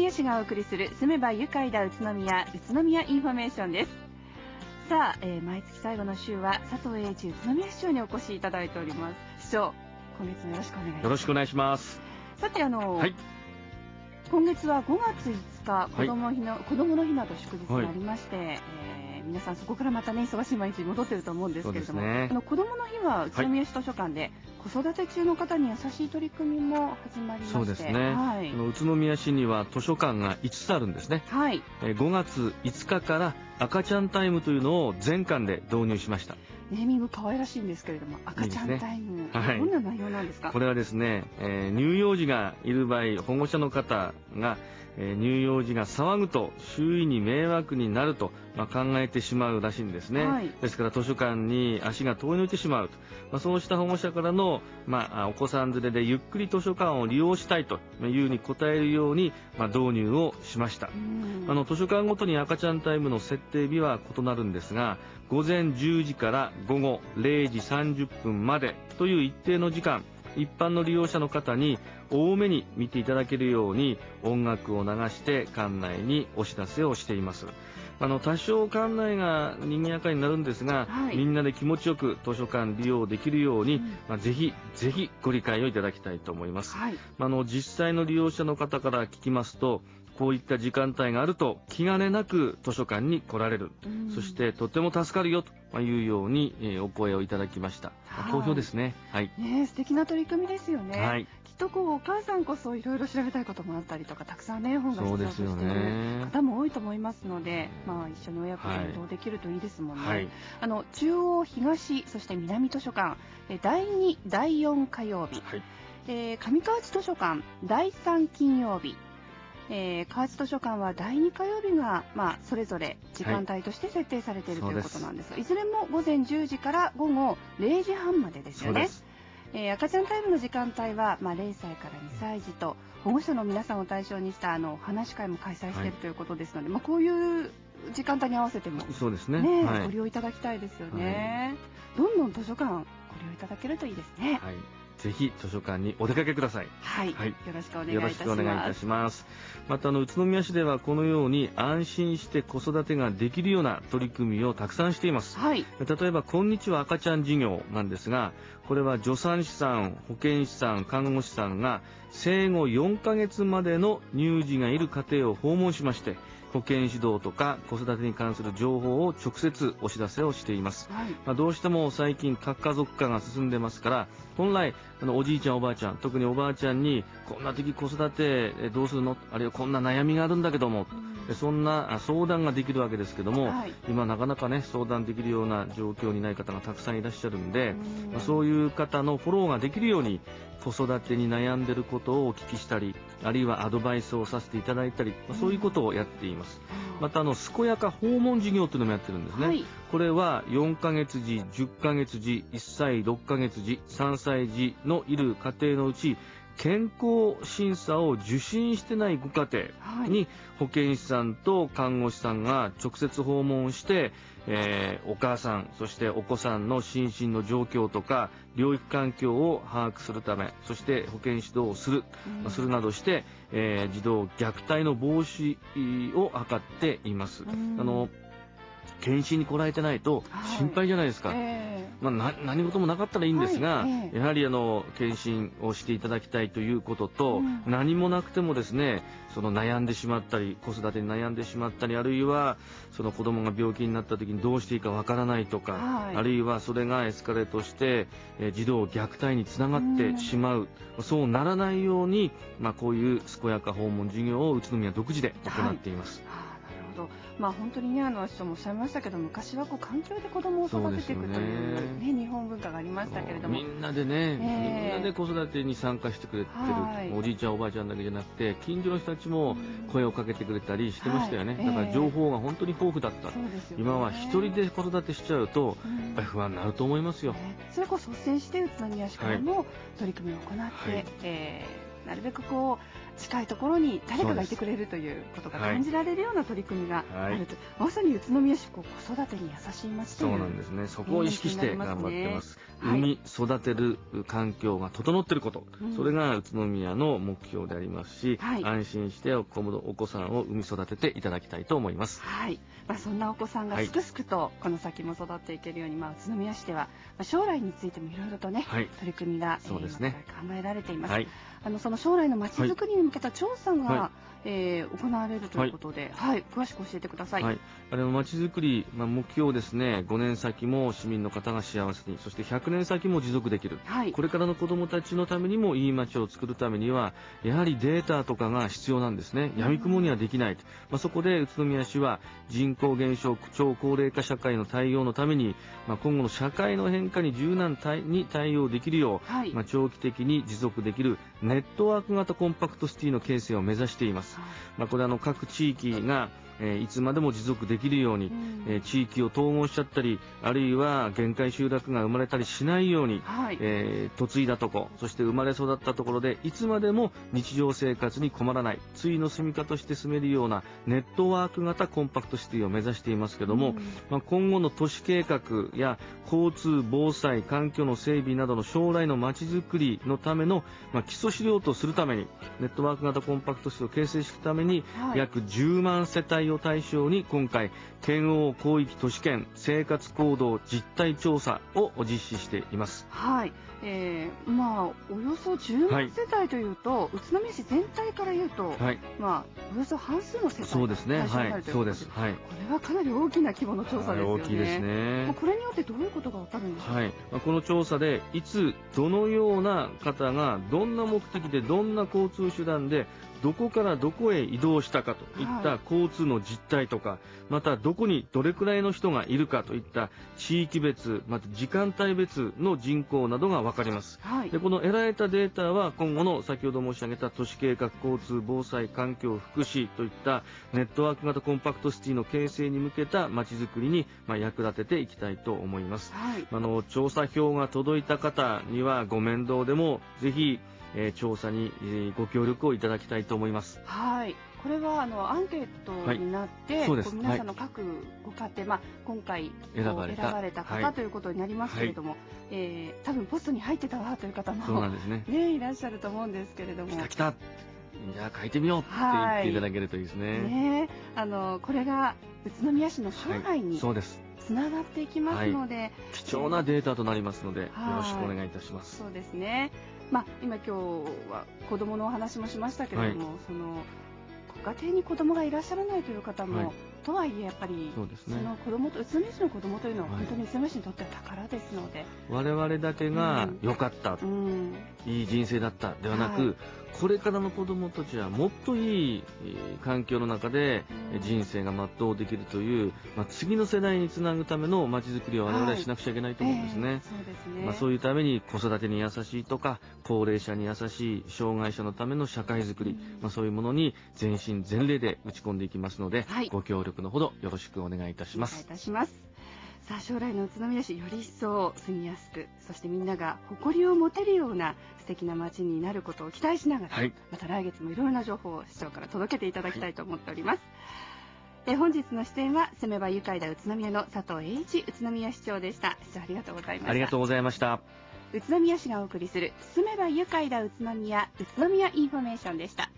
宮市がお送りする住めば愉快だ宇都宮インフォメーションです。さあ、毎月最後の週は佐藤栄一宇都宮市長にお越しいただいております。市長、今月もよろしくお願いします。 よろしくお願いします。 さてはい、 今月は5月5日、子供の日など祝日がありまして、皆さんそこからまたね忙しい毎日に戻ってると思うんですけれども、子供の日は宇都宮市図書館で子育て中の方に優しい取り組みも始まりまして、 そうですね、宇都宮市には図書館が5つあるんですね。5月5日から赤ちゃんタイムというのを全館で導入しました。 ネーミング可愛らしいんですけれども、赤ちゃんタイム、どんな内容なんですか？ これはですね、乳幼児がいる場合、保護者の方が乳幼児が騒ぐと周囲に迷惑になると、考えてしまうらしいんですね。ですから図書館に足が遠のいてしまうと、そうした保護者からの、お子さん連れでゆっくり図書館を利用したいというに応えるように、導入をしました。図書館ごとに赤ちゃんタイムの設定日は異なるんですが、午前10時から午後0時30分までという一定の時間、一般の利用者の方に多めに見ていただけるように音楽を流して館内にお知らせをしています。多少館内が賑やかになるんですが、みんなで気持ちよく図書館利用できるように、ぜひご理解をいただきたいと思います。実際の利用者の方から聞きますと、こういった時間帯があると気兼ねなく図書館に来られる、そしてとても助かるよというようにお声をいただきました。好評ですね。 素敵な取り組みですよね。きっとお母さんこそいろいろ調べたいこともあったりとか、たくさんね本が必要としている方も多いと思いますので、一緒に親子で移動できるといいですもんね。中央東そして南図書館、第2第4火曜日、上河内図書館第3金曜日、河内図書館は第2火曜日が、それぞれ時間帯として設定されているということなんですが、いずれも午前10時から午後0時半までですよね。赤ちゃんタイムの時間帯は、0歳から2歳児と保護者の皆さんを対象にしたお話し会も開催しているということですので、こういう時間帯に合わせても、ご利用いただきたいですよね。どんどん図書館ご利用いただけるといいですね。 ぜひ図書館にお出かけください。 よろしくお願いいたします。 また宇都宮市ではこのように安心して子育てができるような取り組みをたくさんしています。例えばこんにちは赤ちゃん事業なんですが、これは助産師さん、保健師さん、看護師さんが生後4ヶ月までの乳児がいる家庭を訪問しまして、保健指導とか子育てに関する情報を直接お知らせをしています。どうしても最近核家族化が進んでますから、本来おじいちゃんおばあちゃん、特におばあちゃんにこんな時子育てどうするの、あるいはこんな悩みがあるんだけども、そんな相談ができるわけですけども、今なかなかね相談できるような状況にない方がたくさんいらっしゃるんで、そういう方のフォローができるように子育てに悩んでいることをお聞きしたり、あるいはアドバイスをさせていただいたり、そういうことをやっています。また健やか訪問事業というのもやってるんですね。これは4ヶ月児、10ヶ月児、1歳6ヶ月児、3歳児のいる家庭のうち、健康審査を受診してないご家庭に保健師さんと看護師さんが直接訪問して、お母さんそしてお子さんの心身の状況とか療育環境を把握するため、そして保健指導をするなどして、児童虐待の防止を図っています。検診に来られてないと心配じゃないですか。何事もなかったらいいんですが、やはり検診をしていただきたいということと、何もなくてもですね、悩んでしまったり子育てに悩んでしまったり、あるいは子供が病気になった時にどうしていいかわからないとか、あるいはそれがエスカレートして児童虐待につながってしまう、そうならないように、こういう健やか訪問事業を宇都宮独自で行っています。 本当にね、市長もおっしゃいましたけど、昔は環境で子供を育てていくという日本文化がありましたけれども、 みんなで子育てに参加してくれてる、おじいちゃんおばあちゃんだけじゃなくて近所の人たちも声をかけてくれたりしてましたよね。だから情報が本当に豊富だった。今は一人で子育てしちゃうとやっぱり不安になると思いますよ。 それこそ率先して宇都宮市からも取り組みを行って、なるべく近いところに誰かがいてくれるということが感じられるような取り組みがあると、まさに宇都宮市子育てに優しい町という。 そうなんですね。そこを意識して頑張ってます。産み育てる環境が整っていること、それが宇都宮の目標でありますし、安心してお子さんを産み育てていただきたいと思います。 はい。そんなお子さんがすくすくとこの先も育っていけるように、宇都宮市では将来についてもいろいろとね、取り組みが考えられています。その将来のまちづくりに向けた調査が行われるということで、詳しく教えてください。 まちづくり、目標をですね、5年先も市民の方が幸せに、そして100年先も持続できる、これからの子どもたちのためにもいい街を作るためには、やはりデータとかが必要なんですね。闇雲にはできない。そこで宇都宮市は人口減少、超高齢化社会の対応のために、今後の社会の変化に柔軟に対応できるよう、長期的に持続できるネットワーク型コンパクトシティの形成を目指しています。これ各地域がいつまでも持続できるように、地域を統合しちゃったり、あるいは限界集落が生まれたりしないように、嫁いだとこ、そして生まれ育ったところでいつまでも日常生活に困らない、対の住みかとして住めるようなネットワーク型コンパクトシティを目指していますけども、今後の都市計画や交通、防災、環境の整備などの将来の街づくりのための、基礎資料とするために、ネットワーク型コンパクトシティを形成するために、約10万世帯を対象に今回県央広域都市圏生活行動実態調査を実施しています。 およそ10万世帯というと、宇都宮市全体から言うと、およそ半数の世帯が対象になるということです。これはかなり大きな規模の調査ですよね。 大きいですね。 これによってどういうことがわかるんでしょうか。 この調査でいつどのような方がどんな目的でどんな交通手段でどこからどこへ移動したかといった交通の実態とか、またどこにどれくらいの人がいるかといった地域別、また時間帯別の人口などが分かります。でこの得られたデータは今後の先ほど申し上げた都市計画、交通、防災、環境、福祉といったネットワーク型コンパクトシティの形成に向けたまちづくりに役立てていきたいと思います。調査票が届いた方にはご面倒でもぜひ調査にご協力をいただきたいと思います。 これはアンケートになって、皆さんの各ご家庭、今回選ばれた方ということになりますけれども、多分ポストに入ってたわという方もいらっしゃると思うんですけれども、 来たじゃあ書いてみようって言っていただけるといいですね。 これが宇都宮市の将来につながっていきますので、 貴重なデータとなりますのでよろしくお願いいたします。 そうですね。今日は子どものお話もしましたけれども、そのご家庭に子どもがいらっしゃらないという方も、とはいえやっぱりその子どもと宇都宮市の子どもというのは本当に宇都宮市にとっては宝ですので、 我々だけが良かった、いい人生だったではなく、これからの子どもたちはもっといい環境の中で人生が全うできるという、次の世代につなぐためのまちづくりを我々はしなくちゃいけないと思うんですね。そういうために子育てに優しいとか高齢者に優しい障害者のための社会づくり、そういうものに全身全霊で打ち込んでいきますので、ご協力のほどよろしくお願いいたします。 さあ将来の宇都宮市より一層住みやすく、そしてみんなが誇りを持てるような素敵な街になることを期待しながら、また来月もいろいろな情報を市長から届けていただきたいと思っております。本日の出演は住めば愉快だ宇都宮の佐藤栄一宇都宮市長でした。市長ありがとうございました。 ありがとうございました。 宇都宮市がお送りする住めば愉快だ宇都宮インフォメーションでした。